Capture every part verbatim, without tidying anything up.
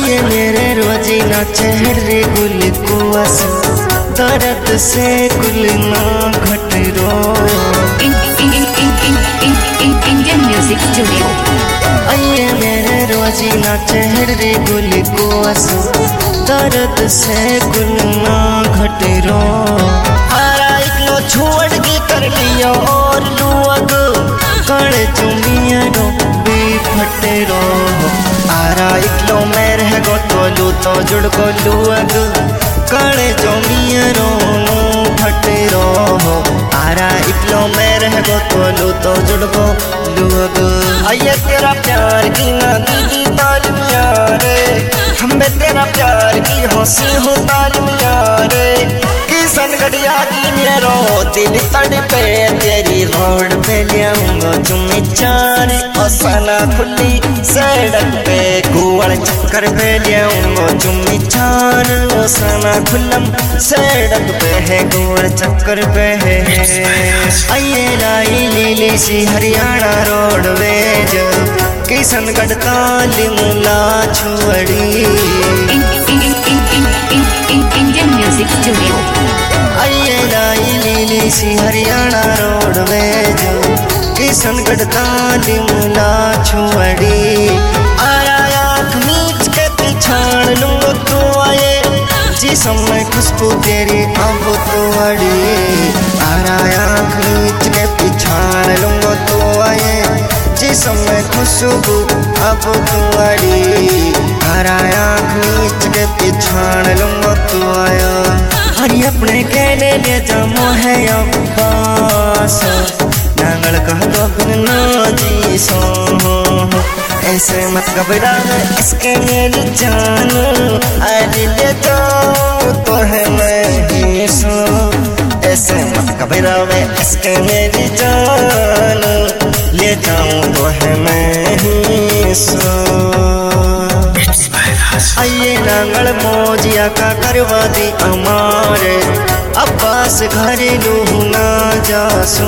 आइए मेरे रोजीना चेहरे गुल को असर दर्द से कुल ना घट रो। Indian music studio. आइए मेरे रोजीना चेहरे गुल को असर दर्द से कुल ना घट रो। आरा इतना छोड़ के कर लिया और लुअग कण चुमिया रो बेफटे रो। आरा इकलो में रह गो तो लू तो जुड़ गो लुअग कण चुमिया रो फटे रो। आरा इकलो में रह गो तो लू तो जुड़ गो लुअग। आइए तेरा प्यार की ना दीदी तालीम यारे हमें तेरा प्यार की हंसी हो तालीम यारे। किसन गढ़िया की मेरो दिल तड़पे तेरी रोड पे लियाऊंगा चुम्मी चार असना खुली सड़क पे कुआड़ चक्कर पे लियाऊंगा चुम्मी चार असना खुलम सड़क पे है कुआड़ चक्कर पे है। आइए लाई लीली सी हरियाणा रोडवेज किसन गढ़ तालीम ला छुअड़ी। Indian music studio. आइए लाई लीली सी हरियाणा रोडवेज किसन गढ़ तालीम ला छुअड़ी। आया आँख मीच के पिछाड़ लूंगा तू आए जिसम में खुशबू तेरी अब तो अड़ी। आया आँख मीच के पिछाड़ लूंगा तू आए जिसम में खुशबू अब तो अड़ी। आया आँख मीच के पिछाड़ लूंगा तू आया। हरी अपने कहने ले जामो है अब्बास नांगल कह दो बिन ना जी सो। ऐसे मत घबरा इसके मेरी जान अरे ले जाओ तो है मैं ही सो। ऐसे मत घबरा इसके मेरी जान ले जाऊं तो है मैं ही सो। आइए नांगल मोजिया का करवा दी अमारे अब्बास घरेलू ना जासू।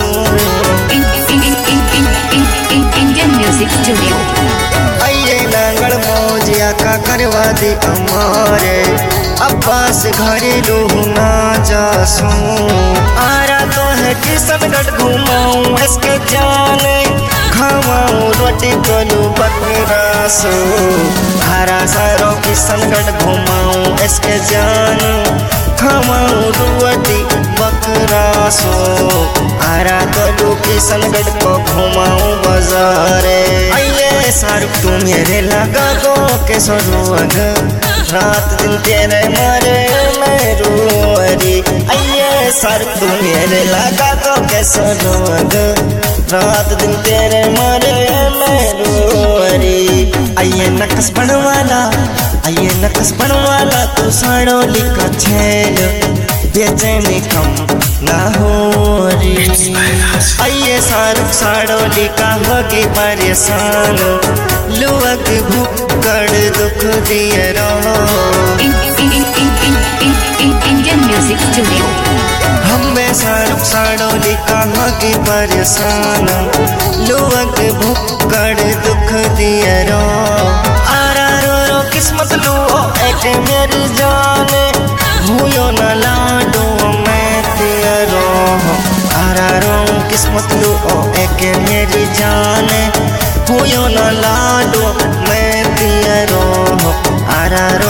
Indian music studio. आइए नांगल मोजिया का करवा दी अमारे अब्बास घरेलू ना जासू। आरा तो है किसन गढ़ घुमाऊं इसके जाने खावाऊं रोटी कोलू बकरा सो। आरा सारो किसन गढ़ घुमाऊं इसके जान खावाऊं रोटी बकरा सो। आरा कोलू किसन गढ़ को घुमाऊं बाजारे। आइए शाहरुख तू मेरे लगा दो के सोरुअग रात दिन तेरे मारे मैं रोरी। आइए शाहरुख तू मेरे लगा दो के सोरुअग रात दिन तेरे मारे मैं रोरी। आइए नकस बनवाला आइए नकस बनवाला तू साड़ो लिखा छेल बेचैनी कम ना हो री। आइए शाहरुख साड़ो लिखा होगी परेशान लुअग भूकड़ दुख दिए रहो। Indian music studio. हमें शाहरुख साड़ो लिखा होगी परेशान लुअग भूकड़ दुख दिए रहो। आरा रो रो किस्मत लू एक मेरी जाने हुयो न लाडो मैं तेरो। आरा रो किस्मत लू एक मेरी जाने हुयो न लाडो मैं तेरो। आरा रो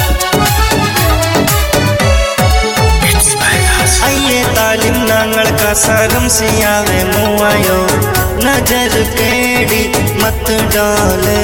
आइए तालीम नांगल का सरम से आवे मुआयो नजर केड़ी मत डाले।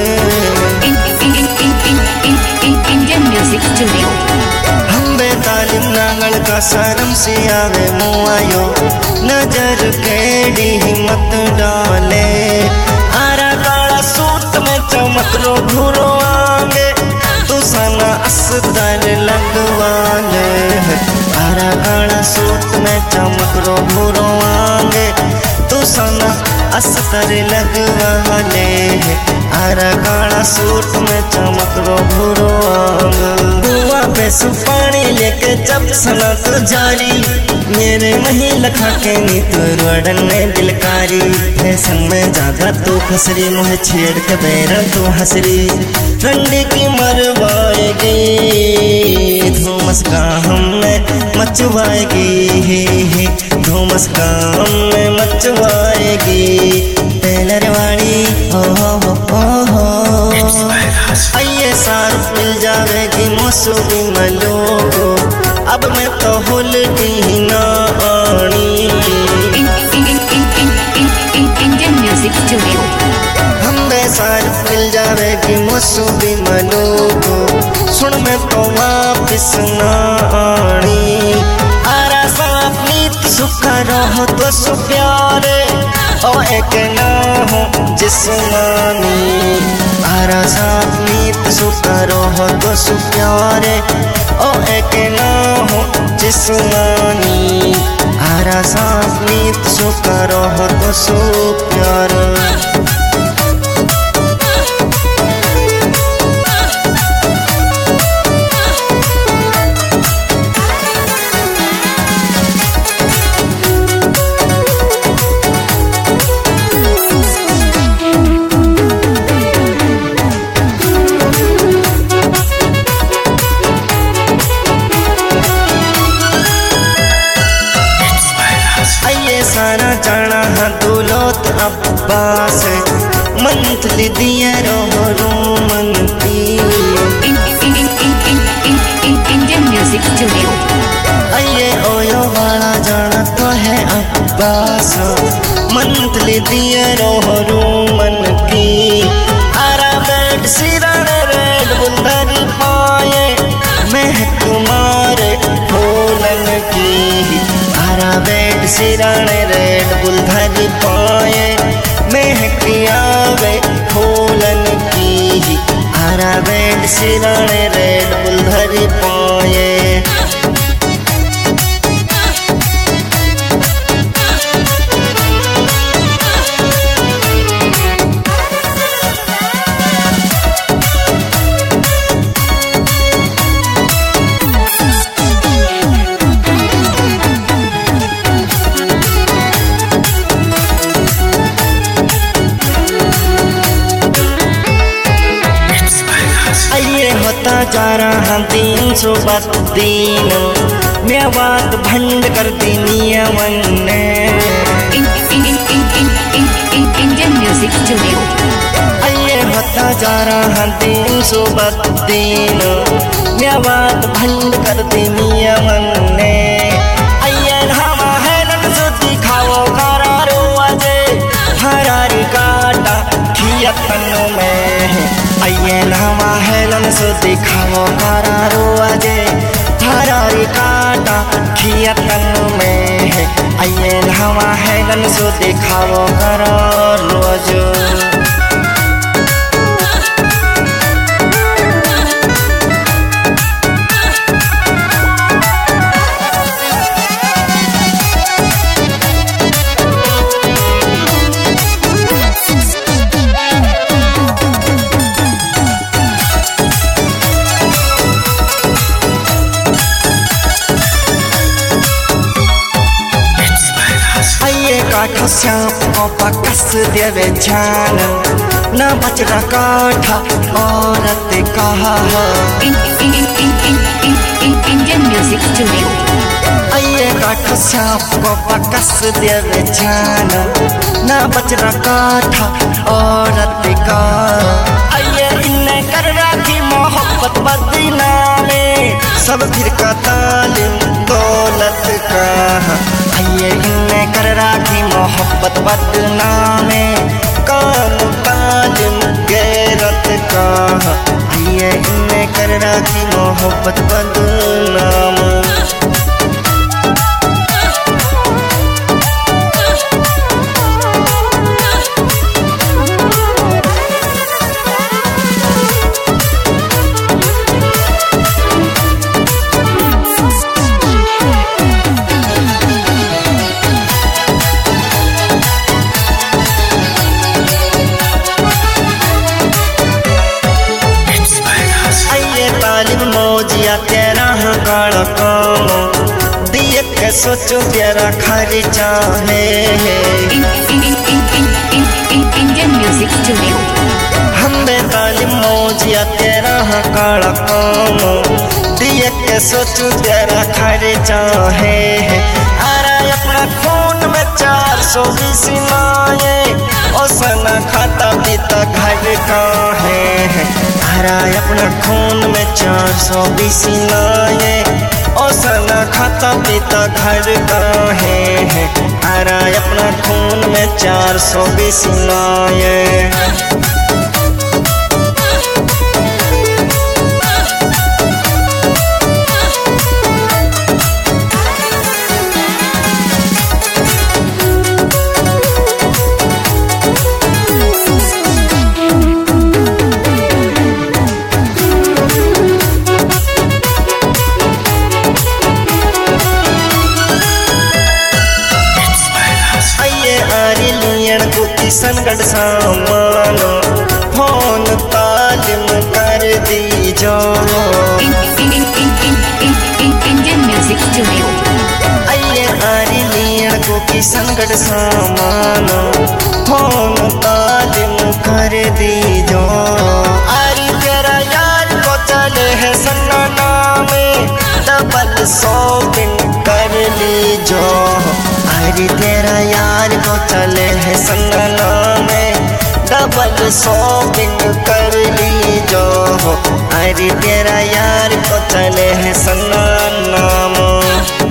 Indian music studio. हम बेतालीम नांगल का सरम से आवे मुआयो नजर केड़ी मत डाले। आरा काला सूट में चमक रो घूरो आगे तू सना अस्तर लगवाले। आरा काला सूट में चमक रो घूरो आगे तू सना अस्तर लगवाले। आरा काला सूट में चमक रो घूरो आगे। सुपारी लेके जब सना तो जारी मेरे मही लखा के नी तो रोडन में दिलकारी फैशन में ज्यादा तो खसरी मुझे छेड़ के बैरा तो हसरी ठंडी की मरवाएगी धूमस गाम में मचवाएगी हे हे धूमस गाम में मचवाएगी टेलर वाली हो हो हो हो आइए सार मिल जाएगी मौसमी मलो को अब मैं तो हुलती ना आनी इंडियन म्यूजिक स्टूडियो हम सार मिल जाएगी मौसमी मलो को सुन मैं तो वापिस ना आनी आरा साफ नीत सुखा रहो तो सु प्यारे ओ एक ना हो जिस्मानी आरा साफ नीत सुखा रहो तो सु प्यारे ओ एक ना हो जिस्मानी आरा साफ नीत सुखा रहो तो सु प्यारे सारा जाना है दुलोत अब्बास मंथली दिए रहो रूमन की इंडियन म्यूजिक स्टूडियो आइए ओयो वाला जाना तो है अब्बास मंथली दिए रहो रूमन की आरा बेड सिरान रेड बुंदरी पाए महक मारे फूलन की आरा बेड सिरान रेड बुलधरी पाए महकियावे फूलन की आरा बेड सिरान रेड बुलधरी पाए होता जा रहा तीन सौ बत्तीन मेवात भंड कर दिनिया वन्ने इंडियन म्यूजिक स्टूडियो आइए होता जा रहा तीन सौ बत्तीन मेवात भंड कर दिनिया वन्ने आइए हवा है नन सो दिखाओ करारो अजे हरारी काटा खियतन में आइए नवा हेलन सो दिखाओ करारो अजे हरारी काटा खियतन में है आइए नवा हेलन सो दिखाओ करारो अजे काठा श्याम को पकस देवे जान न बचड़ा काठा औरत कहा इंडियन म्यूजिक स्टूडियो आइए काठा श्याम को पकस देवे जान न बचड़ा काठा औरत का आइए इन्हें कर राखी मोहब्बत बदनामे सब फिर का तालिम दौलत का आइए इन्हें कर राखी मोहब्बत बदनामे कान तालिम गैरत का आइए इन्हें कर राखी मोहब्बत बदनाम मौजिया तेरा तेरा खर्चा है। In, in, in, in, in, in, in Indian Music Studio. हम बेताली मौजिया तेरा काला काम दिए के सोचू तेरा खर्चा है। अरे अपना खून में चार सौ बीस लाए ओसना खाता पीता घर का है। अरे अपना खून में चार सौ बीस लाए ओसना खाता पीता घर का है। अरे अपना खून में चार सौ बीस लाए। किशनगढ़ सामान फोन तालिम कर दी जो। In, in, in, in, in, in, in Indian Music Studio. आइए आरी लियन को किशनगढ़ सामान फोन तालिम कर दी जो। आरी तेरा यार को चले है सन्ना में डबल शॉपिंग कर ली जो। अरे तेरा यार को चले है संगना में डबल शॉपिंग कर ली जो। अरे तेरा यार को चले है संगना में।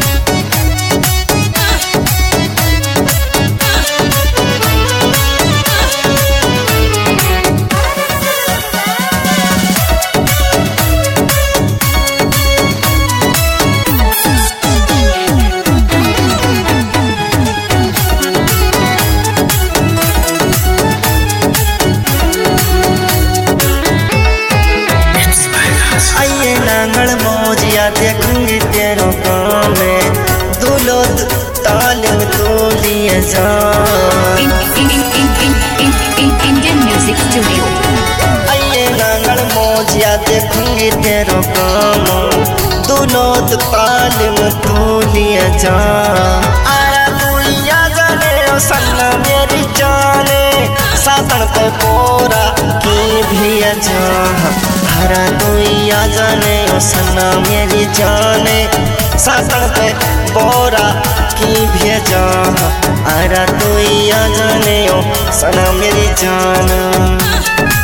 देखूंगी तेरो काम दुलोद तालिम तो लिए जा। In, in, in, in, in, in, in Indian Music Studio. आइए नांगल मौजिया देखूंगी तेरो काम दुलोद तालिम तो लिए जा। आया दुनिया जाने ओ सन्ना मेरी जाने सातन पे पोरा की भी जा। हरा दुनिया जाने ओ सन्ना मेरी जाने सातन पे बोरा की भेजा। हरा दुनिया जाने ओ सन्ना मेरी जान।